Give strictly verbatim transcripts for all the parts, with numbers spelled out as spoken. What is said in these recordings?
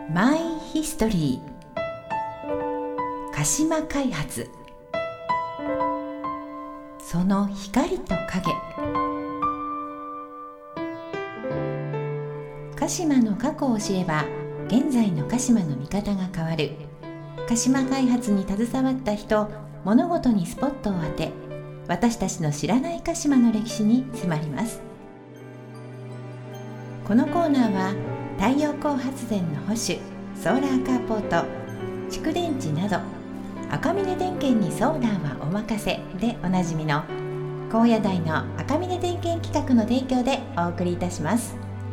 マイヒストリー鹿島開発、その光と影。鹿島の過去を知れば現在の鹿島の見方が変わる。鹿島開発に携わった人、物事にスポットを当て、私たちの知らない鹿島の歴史に迫ります。このコーナーは太陽光発電の保守、ソーラーカーポート、蓄電池など赤峰電研にソーラーはお任せでおなじみの高野台の赤峰電研企画の提供でお送りいたします。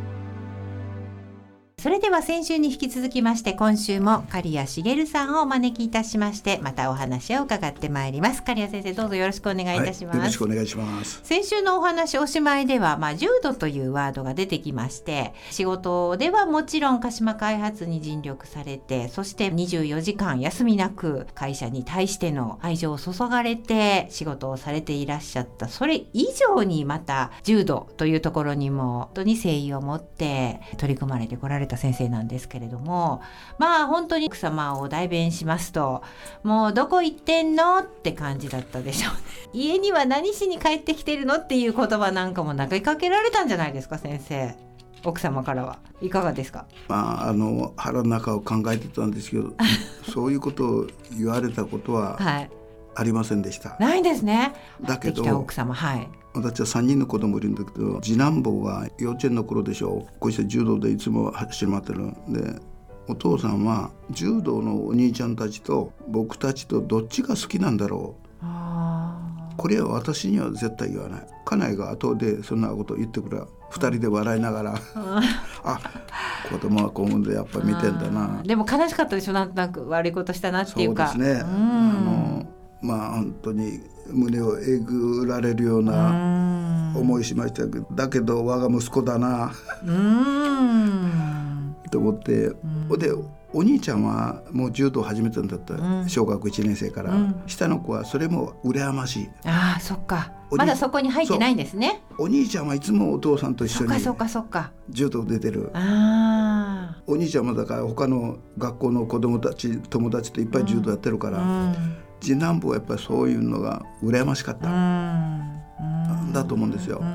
それでは先週に引き続きまして、今週も刈谷茂さんをお招きいたしまして、またお話を伺ってまいります。刈谷先生、どうぞよろしくお願いいたします。 はい、よろしくお願いします。 先週のお話おしまいでは、まあ、重度というワードが出てきまして、仕事ではもちろん鹿島開発に尽力されて、そしてにじゅうよじかん休みなく会社に対しての愛情を注がれて仕事をされていらっしゃった。それ以上にまた重度というところにも本当に誠意を持って取り組まれてこられた先生なんですけれども、まあ本当に奥様を代弁しますと、もうどこ行ってんのって感じだったでしょうね。家には何しに帰ってきてるのっていう言葉なんかも投げかけられたんじゃないですか、先生。奥様からはいかがですか？ まあ、あの腹の中を考えてたんですけどそういうことを言われたことはありませんでした、 はい、ないんですね。 だけどできた奥様、はい、 私はさんにんの子供いるんだけど、次男坊が幼稚園の頃でしょう、こうして柔道でいつも走り回ってるで、お父さんは柔道のお兄ちゃんたちと僕たちとどっちが好きなんだろう。あ、これは私には絶対言わない。家内が後でそんなこと言ってくれ、二人で笑いながらあ、子供は子供でやっぱ見てんだな。 でも悲しかったでしょ、なんとなく悪いことしたなっていうか。 そうですね、うん、あのまあ本当に胸をえぐられるような思いしましたけど、だけど我が息子だなうーんと思って、でお兄ちゃんはもう柔道始めたんだった、うん、小学いちねん生から、うん、下の子はそれも羨ましい。 ああ、そっか、まだそこに入ってないんですね。 お兄ちゃんはいつもお父さんと一緒に柔道出てる。あ、お兄ちゃんもだから他の学校の子供たち友達といっぱい柔道やってるから、うんうん、次男坊はやっぱりそういうのが羨ましかった、うんうん、だと思うんですよ、うんうん、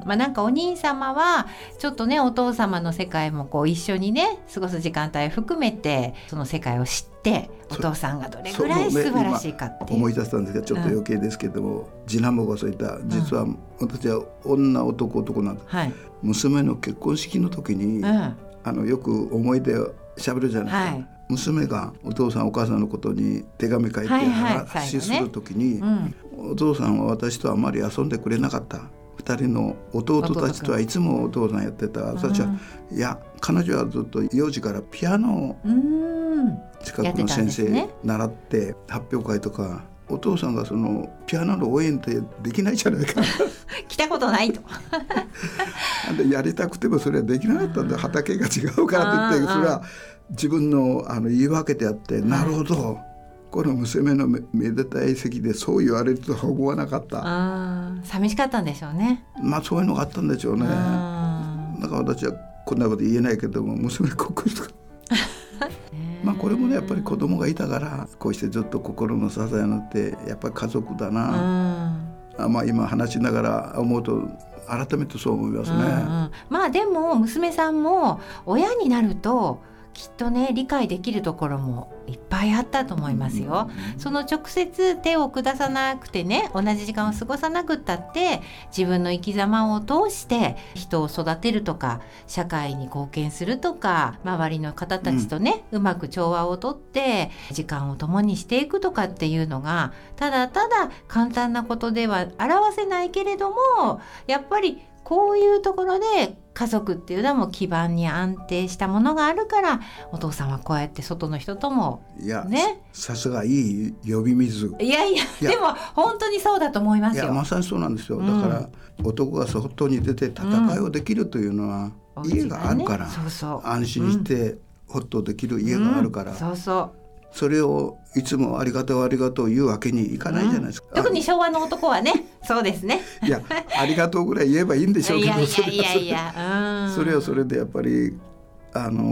まあ、なんかお兄様はちょっとね、お父様の世界もこう一緒にね過ごす時間帯含めてその世界を知って、お父さんがどれぐらい素晴らしいかっていう、 思い出したんですがちょっと余計ですけども、うん、次男坊がそういった実は私は女男男なんです、はい、娘の結婚式の時に、うん、あのよく思い出をしゃべるじゃないですか、はい、娘がお父さんお母さんのことに手紙書いて話する時に、はいはいね、うん、お父さんは私とあまり遊んでくれなかった、二人の弟たちとはいつもお父さんやってた。私は、いや彼女はずっと幼児からピアノを近くの先生習って発表会とか、お父さんがそのピアノの応援ってできないじゃないか来たことないとでやりたくてもそれはできなかったんだ、畑が違うからって言って、それは自分の、あの言い訳であって、なるほど、この娘の め, めでたい席でそう言われるとは思わなかった。あ、 寂しかったんでしょうね。 まあそういうのがあったんでしょうね。だから私はこんなこと言えないけども、娘ここですかまあこれもね、やっぱり子供がいたからこうしてずっと心の支えになって、やっぱり家族だな、あ、まあ、今話しながら思うと改めてそう思いますね、うんうん、 まあでも娘さんも親になるときっとね、理解できるところもいっぱいあったと思いますよ、うん、その直接手を下さなくてね、同じ時間を過ごさなくったって自分の生き様を通して人を育てるとか、社会に貢献するとか、周りの方たちとね、うん、うまく調和をとって時間を共にしていくとかっていうのが、ただただ簡単なことでは表せないけれども、やっぱりこういうところで家族っていうのはもう基盤に安定したものがあるから、お父さんはこうやって外の人とも、ね、いや、 さすがいい呼び水。 いやいや、でも本当にそうだと思いますよ。 いや、まさにそうなんですよ、うん、だから男が外に出て戦いをできるというのは、うん、家があるから、ね、そうそう、安心してホッとできる家があるから、うん、そうそう、それをいつもありがとうありがとう言うわけにいかないじゃないですか、 うん、特に昭和の男はねそうですねいや、ありがとうぐらい言えばいいんでしょうけど、 いやいやいやいや、 それはそれでやっぱりあの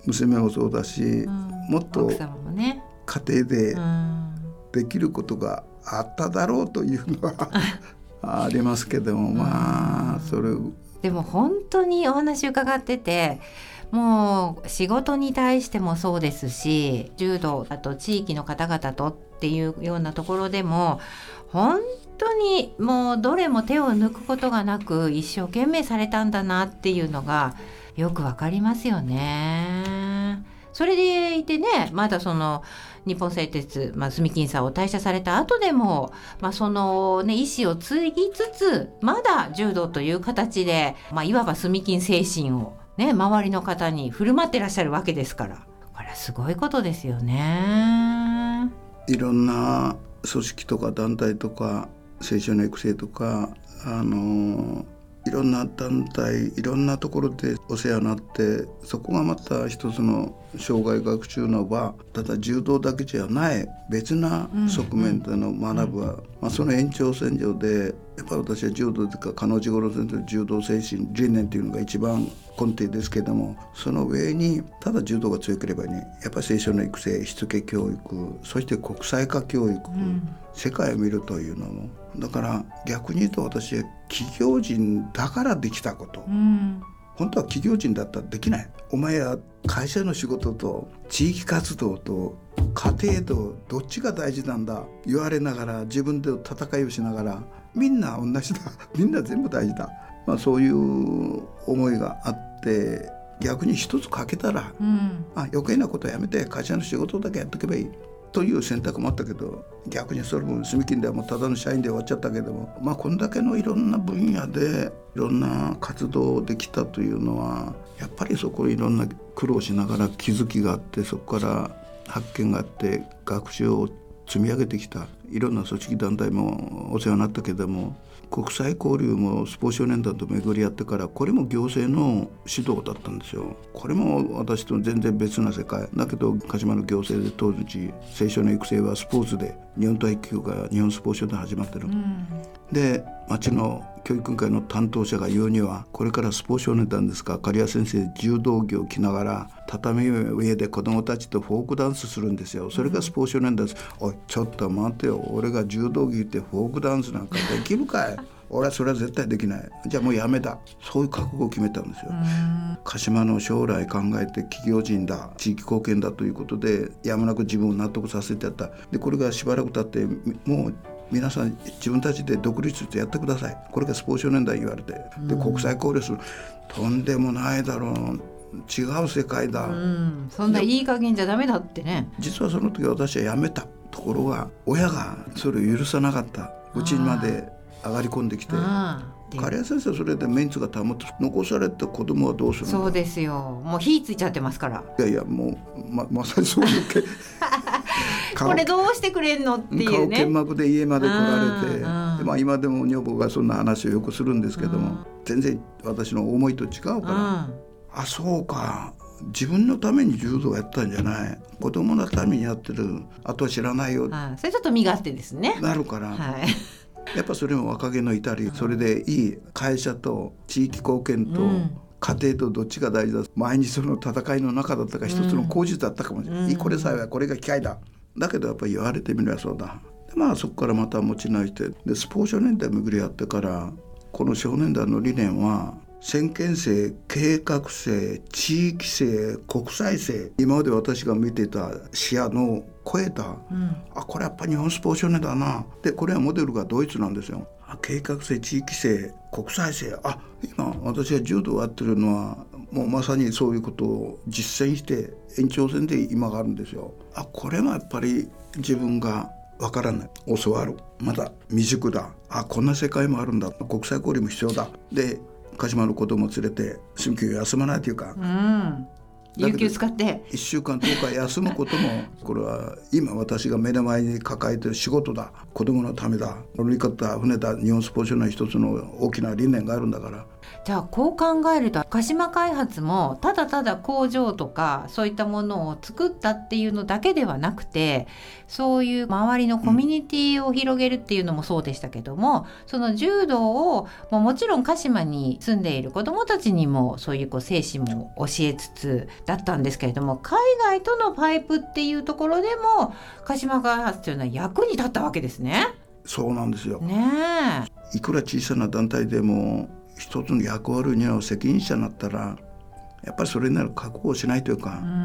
娘もそうだし、うん、もっと家庭でできることがあっただろうというのはありますけども、まあそれでも本当にお話伺ってて、もう仕事に対してもそうですし、柔道あと地域の方々とっていうようなところでも本当にもうどれも手を抜くことがなく一生懸命されたんだなっていうのがよくわかりますよね。それでいてね、まだその日本製鉄、まあ、住金さんを退社された後でも、まあ、そのね意思を継ぎつつまだ柔道という形で、まあ、いわば住金精神をね周りの方に振る舞ってらっしゃるわけですから、これはすごいことですよね。 いろんな組織とか団体とか青少年育成とか、あのいろんな団体いろんなところでお世話になって、そこがまた一つの生涯学習の場、ただ柔道だけじゃない別な側面での学ぶは、うんうんまあ、その延長線上でやっぱり私は柔道というか鹿野内五郎先生の柔道精神理念というのが一番根底ですけれども、その上にただ柔道が強ければね、やっぱり青少年育成、しつけ教育、そして国際化教育、うん、世界を見るというのも、だから逆に言うと私は企業人だからできたこと、うん、本当は企業人だったらできない。お前は会社の仕事と地域活動と家庭とどっちが大事なんだ言われながら、自分で戦いをしながら、みんな同じだみんな全部大事だ、まあ、そういう思いがあって、逆に一つ欠けたら、うん、あ余計なことはやめて会社の仕事だけやっとけばいいという選択もあったけど、逆にそれも住金ではもうただの社員で終わっちゃったけども、まあこんだけのいろんな分野でいろんな活動できたというのは、やっぱりそこにいろんな苦労しながら気づきがあって、そこから発見があって学習を積み上げてきた。いろんな組織団体もお世話になったけども、国際交流もスポーツ少年団と巡り合ってから、これも行政の指導だったんですよ。これも私と全然別な世界だけど、鹿島の行政で当時青少年育成はスポーツで日本体育協会が日本スポーツ省で始まってる、うん、で町の教育委員会の担当者が言うには、これからスポーツ少年団ですか、刈谷先生柔道着を着ながら畳上で子どもたちとフォークダンスするんですよ。それがスポーツ少年団です、うん、おいちょっと待てよ、俺が柔道着ってフォークダンスなんかできるかい俺はそれは絶対できない、じゃあもうやめだ、そういう覚悟を決めたんですよ。鹿島の将来考えて企業人だ、地域貢献だということでやむなく自分を納得させてやった。でこれがしばらく経って、もう皆さん自分たちで独立してやってください、これがスポーツ少年団言われて、で国際交流する、とんでもないだろう、違う世界だ、うん、 そんないい加減じゃダメだってね。 実はその時私は辞めたところが、親がそれを許さなかった。うちにまで上がり込んできて、刈谷先生それでメンツが保って残された子供はどうするんだ。 そうですよ、もう火ついちゃってますから。 いやいやもう ま, まさにそういうけこれどうしてくれんのっていうね、 顔見膜で家まで来られて、で、まあ、今でも女房がそんな話をよくするんですけども、全然私の思いと違うから、あそうか自分のために柔道をやったんじゃない、子供のためにやってる、あとは知らないよ、 それちょっと身勝手ですねなるから、はいやっぱそれも若気の至り、それでいい会社と地域貢献と家庭とどっちが大事だ、毎日その戦いの中だったか一つの口実だったかもしれない、うん、これさえこれが機会だ、だけどやっぱり言われてみればそうだ。でまあそこからまた持ち直して、でスポーツ少年団巡り合ってから、この少年団の理念は先見性、計画性、地域性、国際性、今まで私が見ていた視野の超えた、うん、あこれやっぱ日本スポーツ少年だな。でこれはモデルがドイツなんですよ。あ計画性、地域性、国際性、あ今私が柔道をやってるのはもうまさにそういうことを実践して延長線で今があるんですよ。あこれもやっぱり自分がわからない、教わる、まだ未熟だ、あこんな世界もあるんだ、国際交流も必要だ、で鹿島の子供を連れて住休休まないというか、うん有給使っていっしゅうかんとおか休むこともこれは今私が目の前に抱えている仕事だ、子供のためだ、乗り方船だ、日本スポーツの一つの大きな理念があるんだから、 じゃあこう考えると鹿島開発もただただ工場とかそういったものを作ったっていうのだけではなくて、そういう周りのコミュニティを広げるっていうのもそうでしたけども、うん、その柔道をも, もちろん鹿島に住んでいる子どもたちにもそういうこう精神も教えつつだったんですけれども、海外とのパイプっていうところでも鹿島開発というのは役に立ったわけですね。 そうなんですよ、 ねえ、いくら小さな団体でも一つの役割には責任者になったらやっぱりそれなり覚悟をしないというか、うん、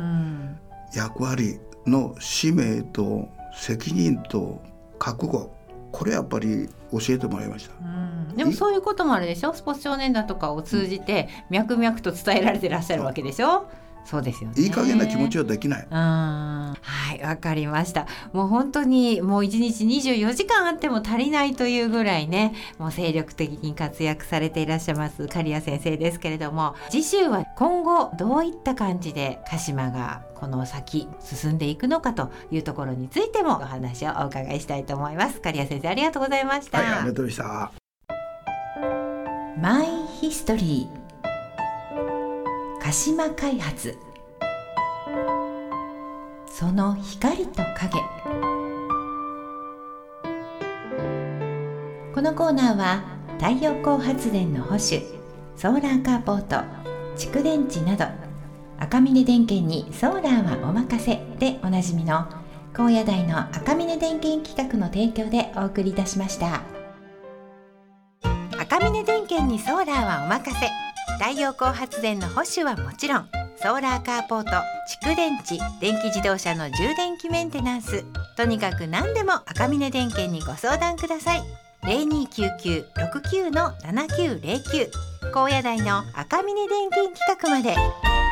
役割の使命と責任と覚悟、これやっぱり教えてもらいました、 うん、でもそういうこともあるでしょ。スポーツ少年団とかを通じて脈々と伝えられてらっしゃるわけでしょ。そうですよね。 いい加減な気持ちはできない。 あ、はい、わかりました。もう本当にもういちにちにじゅうよじかんあっても足りないというぐらいね、もう精力的に活躍されていらっしゃいます刈谷先生ですけれども、次週は今後どういった感じで鹿島がこの先進んでいくのかというところについてもお話をお伺いしたいと思います。刈谷先生、ありがとうございました。 はい、ありがとうございました。 マイヒストリー鹿島開発、その光と影。このコーナーは太陽光発電の保守、ソーラーカーポート、蓄電池など赤峰電研にソーラーはお任せでおなじみの高野台の赤峰電研企画の提供でお送りいたしました。赤峰電研にソーラーはお任せ、太陽光発電の保守はもちろん、ソーラーカーポート、蓄電池、電気自動車の充電器メンテナンス、とにかく何でも赤峰電研にご相談ください。 ゼロにきゅうきゅう ろくきゅう ななきゅうゼロきゅう 高野台の赤峰電研企画まで。